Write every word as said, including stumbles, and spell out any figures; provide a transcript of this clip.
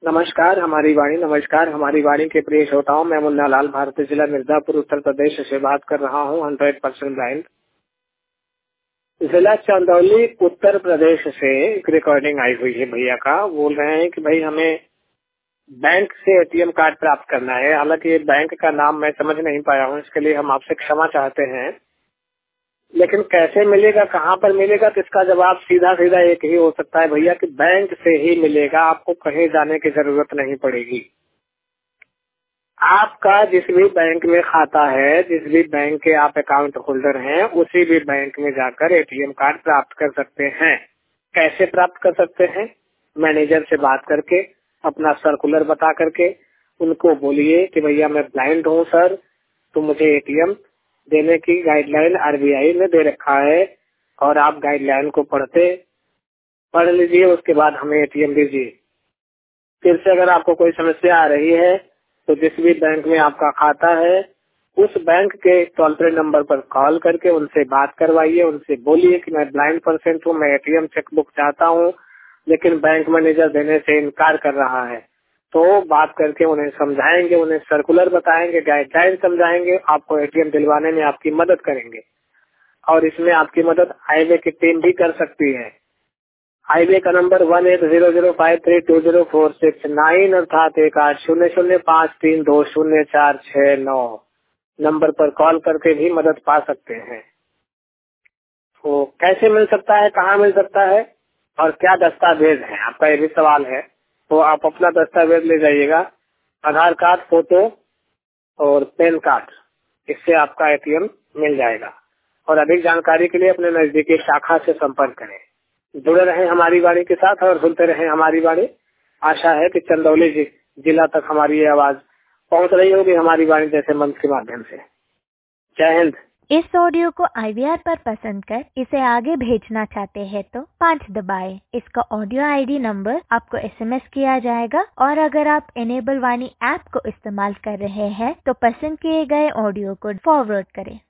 नमस्कार हमारी वाणी नमस्कार हमारी वाणी के प्रिय श्रोताओं, मैं मुन्ना लाल भारतीय जिला मिर्जापुर उत्तर प्रदेश से बात कर रहा हूँ। हंड्रेड परसेंट ब्लाइंड जिला चंदौली उत्तर प्रदेश से एक रिकॉर्डिंग आई हुई है। भैया का बोल रहे हैं कि भाई हमें बैंक से एटीएम कार्ड प्राप्त करना है। हालांकि ये बैंक का नाम मैं समझ नहीं पाया हूँ, इसके लिए हम आपसे क्षमा चाहते हैं। लेकिन कैसे मिलेगा, कहाँ पर मिलेगा, तो इसका जवाब सीधा सीधा एक ही हो सकता है भैया कि बैंक से ही मिलेगा। आपको कहीं जाने की जरूरत नहीं पड़ेगी। आपका जिस भी बैंक में खाता है, जिस भी बैंक के आप अकाउंट होल्डर हैं, उसी भी बैंक में जाकर एटीएम कार्ड प्राप्त कर सकते हैं। कैसे प्राप्त कर सकते हैं? मैनेजर से बात करके, अपना सर्कुलर बता करके उनको बोलिए कि भैया मैं ब्लाइंड हूँ सर, तो मुझे एटीएम देने की गाइडलाइन आरबीआई ने दे रखा है और आप गाइडलाइन को पढ़ते पढ़ लीजिए, उसके बाद हमें एटीएम दीजिए। फिर से अगर आपको कोई समस्या आ रही है तो जिस भी बैंक में आपका खाता है उस बैंक के टोल फ्री नंबर पर कॉल करके उनसे बात करवाइए। उनसे बोलिए कि मैं ब्लाइंड पर्सन हूँ, मैं एटीएम चेकबुक चाहता हूँ, लेकिन बैंक मैनेजर देने से इनकार कर रहा है। तो बात करके उन्हें समझाएंगे, उन्हें सर्कुलर बताएंगे, गाइडलाइन समझाएंगे, आपको एटीएम दिलवाने में आपकी मदद करेंगे। और इसमें आपकी मदद हाईवे की टीम भी कर सकती है। हाईवे का number one eight zero zero five three two zero four six nine अर्थात एक आठ शून्य शून्य पाँच तीन दो शून्य चार छह नौ नंबर पर कॉल करके भी मदद पा सकते हैं। तो कैसे मिल सकता है, कहाँ मिल सकता है और क्या दस्तावेज है, आपका ये भी सवाल है। तो आप अपना दस्तावेज ले जाइएगा, आधार कार्ड, फोटो और पैन कार्ड, इससे आपका एटीएम मिल जाएगा। और अधिक जानकारी के लिए अपने नजदीकी शाखा से संपर्क करें। जुड़े रहें हमारी वाणी के साथ और सुनते रहें हमारी वाणी। आशा है कि चंदौली जिला तक हमारी ये आवाज पहुंच रही होगी हमारी वाणी जैसे मंच के माध्यम से। जय हिंद। इस ऑडियो को आईवीआर पर पसंद कर इसे आगे भेजना चाहते हैं तो पाँच दबाएं। इसका ऑडियो आईडी नंबर आपको एसएमएस किया जाएगा और अगर आप इनेबल वाणी ऐप को इस्तेमाल कर रहे हैं तो पसंद किए गए ऑडियो को फॉरवर्ड करें।